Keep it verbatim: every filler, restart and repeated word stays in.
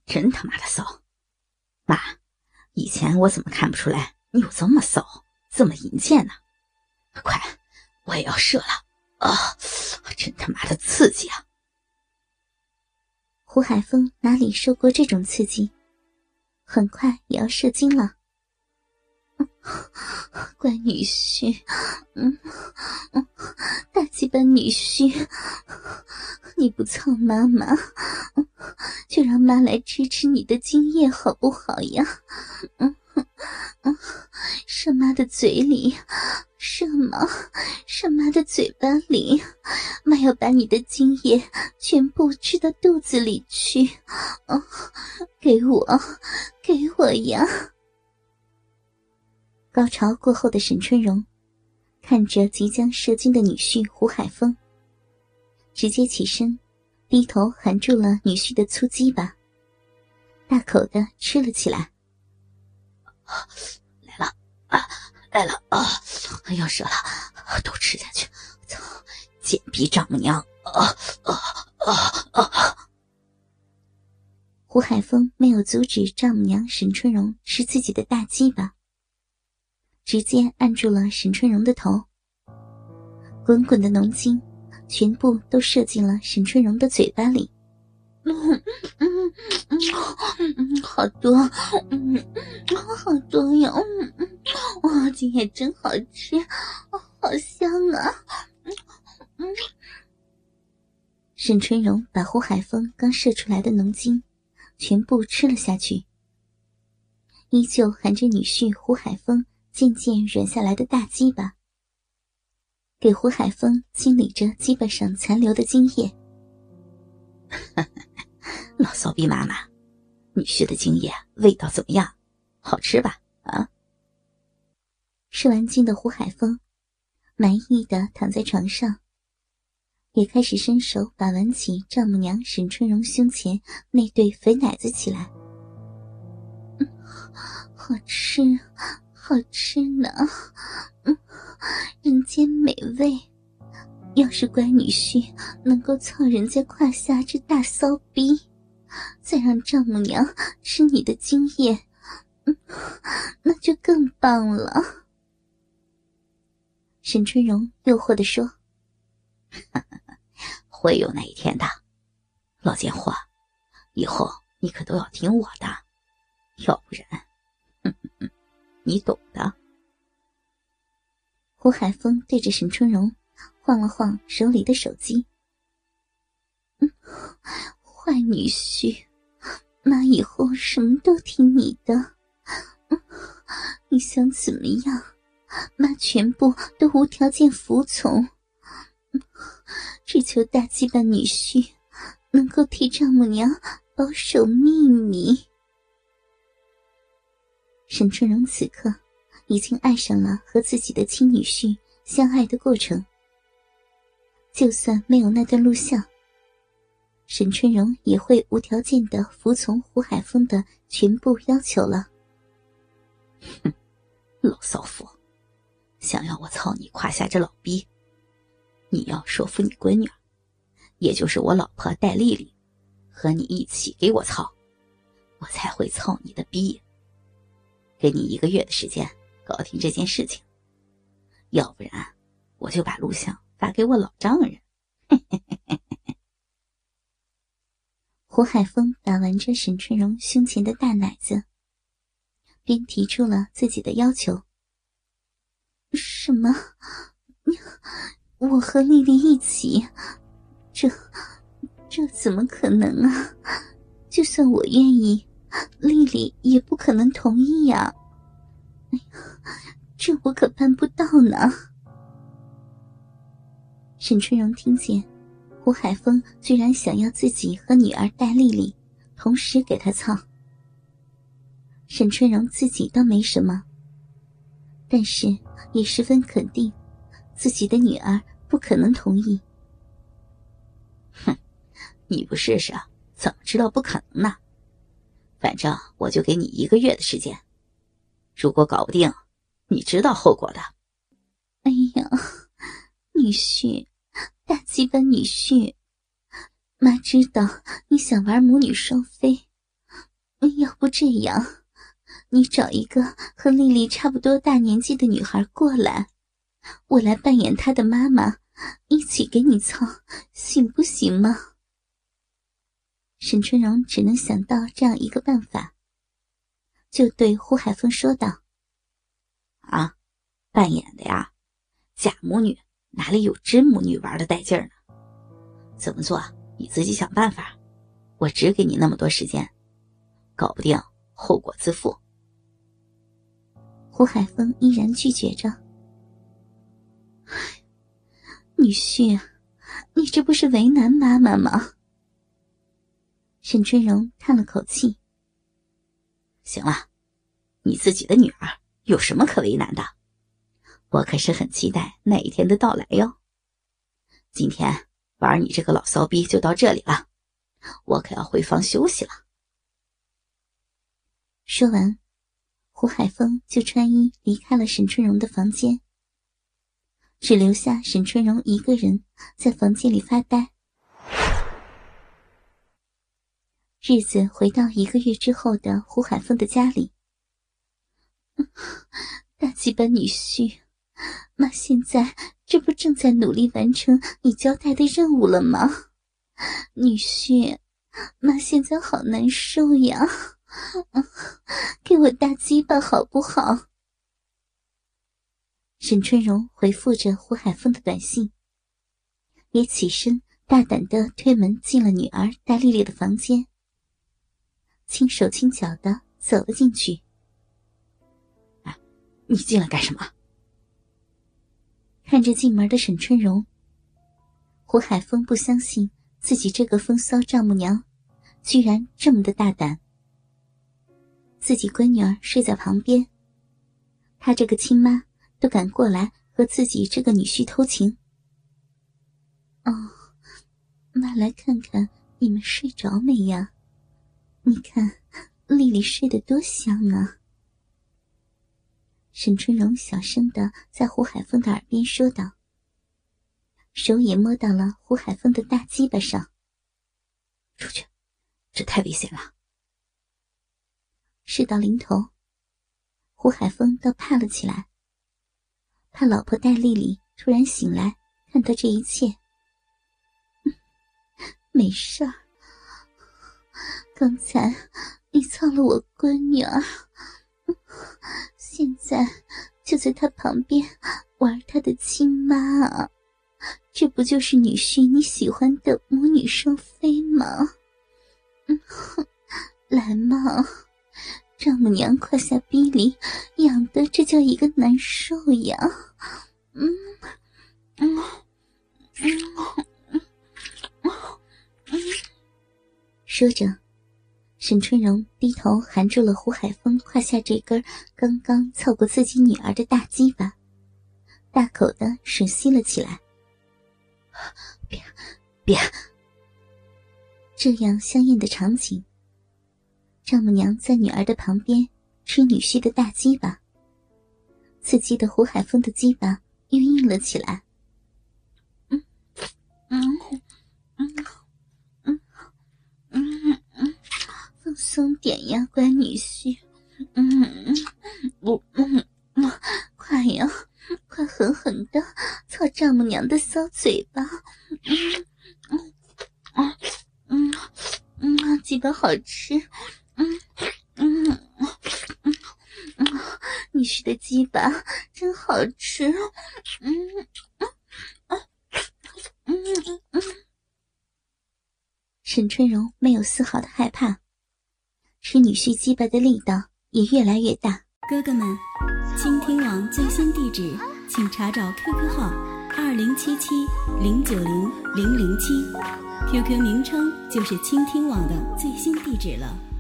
真他妈的骚！妈，以前我怎么看不出来你有这么骚，这么淫贱呢？快，我也要射了啊！真他妈的刺激啊！ 胡海峰哪里受过这种刺激，很快也要射精了。乖女婿，嗯嗯，大鸡巴女婿，你不操妈妈，就让妈来支持你的精液好不好呀？嗯嗯，射妈的嘴里，射妈，射妈的嘴巴里，妈要把你的精液全部吃到肚子里去。哦，给我，给我呀！高潮过后的沈春荣看着即将射精的女婿胡海峰，直接起身低头含住了女婿的粗鸡巴，大口的吃了起来。 来了啊，来了啊！要射了，都吃下去！操，贱逼丈母娘！啊啊啊啊！ 胡海峰没有阻止丈母娘沈春荣吃自己的大鸡巴，直接按住了沈春荣的头，滚滚的浓精全部都射进了沈春荣的嘴巴里。嗯嗯嗯嗯，好多，嗯，好多呀，嗯嗯，哇，今天真好吃，好香啊，嗯嗯。沈春荣把胡海峰刚射出来的浓精全部吃了下去，依旧含着女婿胡海峰渐渐软下来的大鸡巴，给胡海峰清理着鸡巴上残留的精液。 老骚逼妈妈，女婿的精液味道怎么样？好吃吧？啊！ 射完精的胡海峰满意的躺在床上，也开始伸手把玩起丈母娘沈春荣胸前那对肥奶子起来。嗯，好吃，好吃呢，嗯，人间美味。要是乖女婿能够操人家胯下这大骚逼，再让丈母娘吃你的精液，嗯，那就更棒了。沈春荣诱惑地说： 会有那一天的，老贱货，以后你可都要听我的，要不然，哼哼哼，你懂的。 胡海峰对着沈春荣晃了晃手里的手机。嗯，坏女婿，妈以后什么都听你的。嗯，你想怎么样，妈全部都无条件服从。嗯，只求大鸡巴女婿能够替丈母娘保守秘密。沈春荣此刻已经爱上了和自己的亲女婿相爱的过程，就算没有那段录像，沈春荣也会无条件地服从胡海峰的全部要求了。 哼，老骚妇，想要我操你胯下这老逼，你要说服你闺女，也就是我老婆戴丽丽，和你一起给我操，我才会操你的逼。给你一个月的时间搞定这件事情，要不然我就把录像发给我老丈人。 胡海峰打玩着沈春荣胸前的大奶子，便提出了自己的要求。什么？我和丽丽一起？这这怎么可能啊？就算我愿意，丽丽也不可能同意呀。哎呀，这我可办不到呢。沈春荣听见胡海峰居然想要自己和女儿戴丽丽同时给他操，沈春荣自己倒没什么，但是也十分肯定自己的女儿不可能同意。 哼，你不试试怎么知道不可能呢？反正我就给你一个月的时间，如果搞不定，你知道后果的。 哎呀，女婿，大鸡巴女婿，妈知道你想玩母女双飞， 要不这样，你找一个和丽丽差不多大年纪的女孩过来，我来扮演她的妈妈，一起给你操，行不行吗？沈春荣只能想到这样一个办法，就对胡海峰说道： 啊，扮演的呀，假母女哪里有真母女玩的带劲儿呢？怎么做你自己想办法，我只给你那么多时间，搞不定后果自负。 胡海峰依然拒绝着。女婿，你这不是为难妈妈吗？沈春荣叹了口气。 行了，你自己的女儿有什么可为难的？我可是很期待那一天的到来哟。今天玩你这个老骚逼就到这里了，我可要回房休息了。 说完，胡海峰就穿衣离开了沈春荣的房间，只留下沈春荣一个人在房间里发呆。日子回到一个月之后的胡海峰的家里。大鸡巴女婿，妈现在这不正在努力完成你交代的任务了吗？女婿，妈现在好难受呀，给我大鸡巴好不好？沈春荣回复着胡海峰的短信，也起身大胆地推门进了女儿戴丽丽的房间，轻手轻脚地走了进去。 啊，你进来干什么？ 看着进门的沈春荣，胡海峰不相信自己这个风骚丈母娘居然这么的大胆。自己闺女儿睡在旁边，他这个亲妈都敢过来和自己这个女婿偷情。哦，妈来看看你们睡着没呀？你看丽丽睡得多香啊。沈春荣小声地在胡海峰的耳边说道，手也摸到了胡海峰的大鸡巴上。 出去，这太危险了。 事到临头，胡海峰倒怕了起来，怕老婆戴丽丽突然醒来看到这一切。嗯，没事儿，刚才你操了我闺女儿，现在就在她旁边玩她的亲妈啊，这不就是女婿你喜欢的母女双飞吗？嗯，来嘛，丈母娘胯下逼里痒的这叫一个难受呀。嗯嗯嗯嗯嗯。说着，沈春荣低头含住了胡海峰胯下这根刚刚凑过自己女儿的大鸡巴，大口的吮吸了起来。 别别！ 这样香艳的场景，丈母娘在女儿的旁边吃女婿的大鸡巴，刺激的胡海峰的鸡巴又硬了起来。嗯嗯嗯嗯嗯嗯，放松点呀，乖女婿。嗯我嗯嗯，快呀，快狠狠的操丈母娘的骚嘴巴。嗯嗯嗯嗯嗯，鸡巴好吃。嗯嗯嗯嗯，女婿的鸡巴真好吃。嗯嗯嗯嗯嗯。沈春荣没有丝毫的害怕，吃女婿鸡巴的力道也越来越大。 哥哥们，倾听网最新地址，请查找 Q Q 号二零七七零九零零零七 ，Q Q 名称就是倾听网的最新地址了。